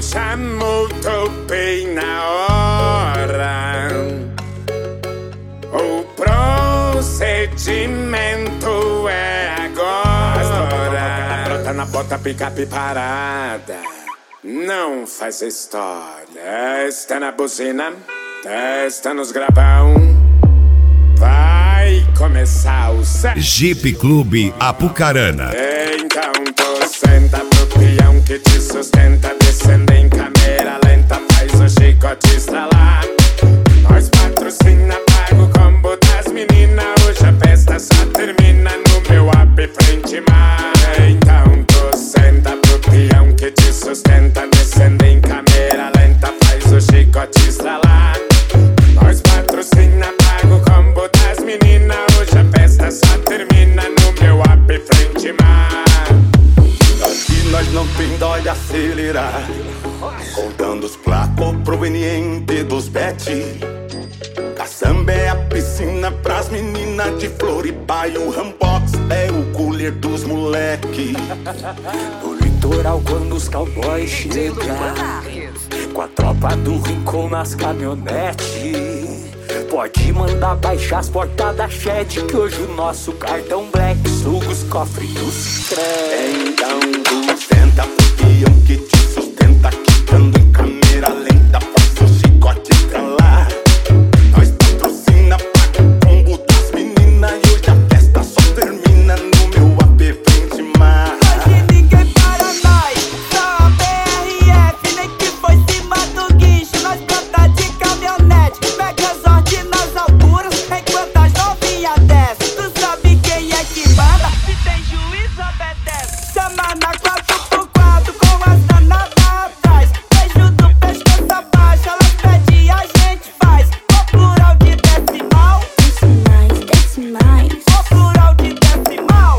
chamou, topei na hora. O procedimento é agora. Brota na bota, picape parada. Não faz história. Está na buzina, testa nos gravão. Vai começar o set. Jeep Clube Apucarana. Então tu senta pro peão que te sustenta. Descendo em câmera lenta, faz o chicote estralar. Nós patrocina, paga o combo das meninas. Hoje a festa só termina no meu app frente mar. Então tu senta pro peão que te sustenta. Descendo em câmera lenta, faz o chicote estralar. Nós patrocina, paga o combo das meninas. Hoje a festa só termina no meu app frente mar. Aqui nós não tem dó de acelerar, contando os placos provenientes dos bet. Caçamba é a piscina pras meninas de Floripa e o Rambox é o cooler dos moleque. No litoral quando os cowboys chegam, com a tropa do Rincon nas caminhonetes, pode mandar baixar as portas da Shed, que hoje o nosso cartão Black suga os cofres do Citré. Então tu senta pro peão que te sustenta, quicando em câmera lenta, faz o chicote estralar. Nós patrocina, paga o combo das meninas e hoje a festa só termina no meu AP frente mar. Hoje ninguém para nós, só a BRF, nem que foi cima do guincho, nós planta de caminhonete, Megazord nas alturas, enquanto as novinhas descem. Tu sabe quem é que manda? Se tem juiz, obedece. Chama na 4x4 com as danadas atrás. Beijo do pescoço abaixo, elas pedem, a gente faz. O plural de decimal, Decimais, o plural de decimal.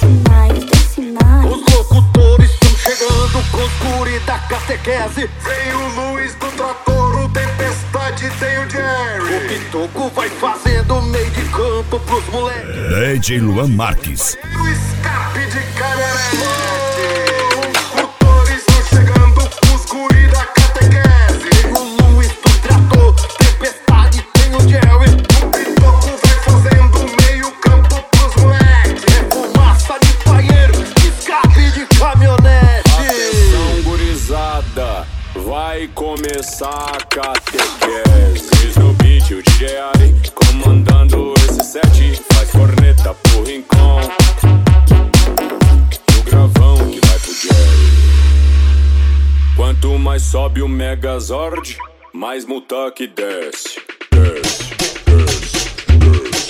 decimais. Os locutores estão chegando com os guri da catequese. Vem o Luiz do trator, o Tempestade, tem o Jerry. O Pitoco vai fazendo meio de campo pros moleques. DJ Luan Marques. O escape de caminhonete. Os locutores estão chegando com os guri da catequese. Vem o Luiz do trator, Tempestade, tem o Jerry. O Pitoco vai fazendo meio campo pros moleques. É fumaça de banheiro, escape de caminhonete. Atenção, gurizada, vai começar a catequese. No beat o DJ Ali comandando esse set, faz corneta pro Rincon, o gravão que vai pro Jerry. Quanto mais sobe o Megazord, mais multa que desce. Desce, desce, desce.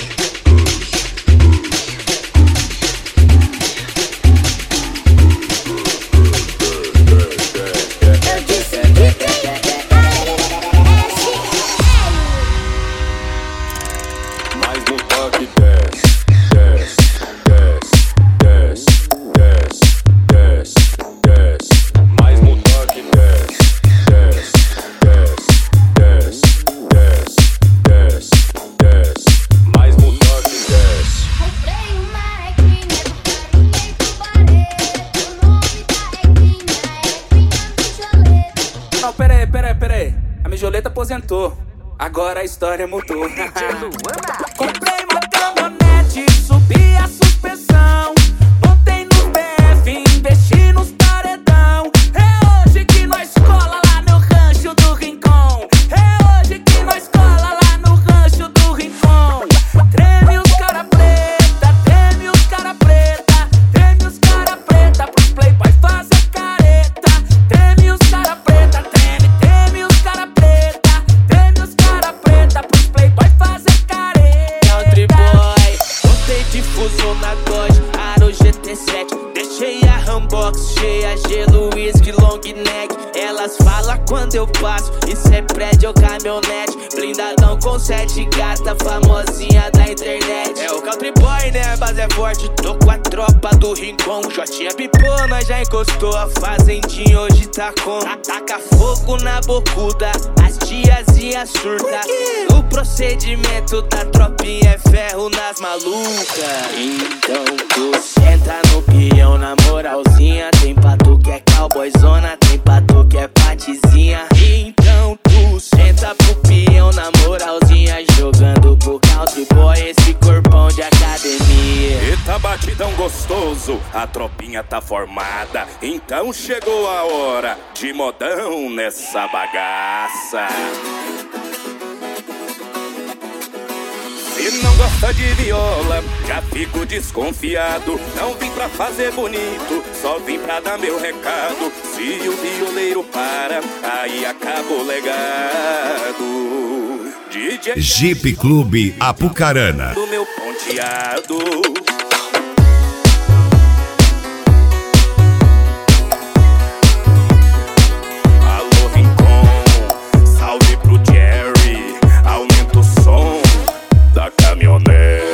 Mais multa que desce, desce, desce, desce, desce, desce, desce. Mais multa que desce, desce, desce, desce, desce, desce, desce. Mais multa que desce. Comprei uma reguinha do barulho do bareto. O nome da reguinha é Mijoleta. Não, pera aí. A Mijoleta aposentou. Agora a história mudou. Comprei uma caminhonete, subi a suspensão, montei no PF, investi nos paredão. É hoje que nós cola lá no rancho do Rincon. É hoje que nós cola lá no rancho do Rincon. Treme os cara preta, treme os cara preta, treme os cara preta pros playboys fazer careta. Treme os cara preta, treme os cara preta, treme os cara preta pros playboys fazer careta. Country boy, montei difuso na Dodge, Aro GT7, deixei a Rambox cheia, gelo, whisky, long neck. Elas falam quando eu passo, isso é prédio ou caminhonete, blindadão com 7 gata, famosinha da internet. É o Country boy, né, base é forte, tô com a tropa do Rincon. Jotinha pipou, nós já encostou. A fazendinha hoje tá com. Taca fogo na bocuda, as tiazinhas surta. O procedimento da tropinha é ferro nas malucas. Então tu senta no peão na moralzinha. Tem pra tu que é cowboyzona, tem pra tu que é patizinha. Então tu senta pro peão na moralzinha, jogando pro country boy esse corpão de academia. Eita batidão gostoso, a tropinha tá formada. Então chegou a hora de modão nessa bagaça. Se não gosta de viola, já fico desconfiado. Não vim pra fazer bonito, só vim pra dar meu recado. Se o violeiro para, aí acaba o legado. DJ Jeep Clube Apucarana. do meu ponteado. Alô Rincon, salve pro Jerry, aumenta o som da caminhonete.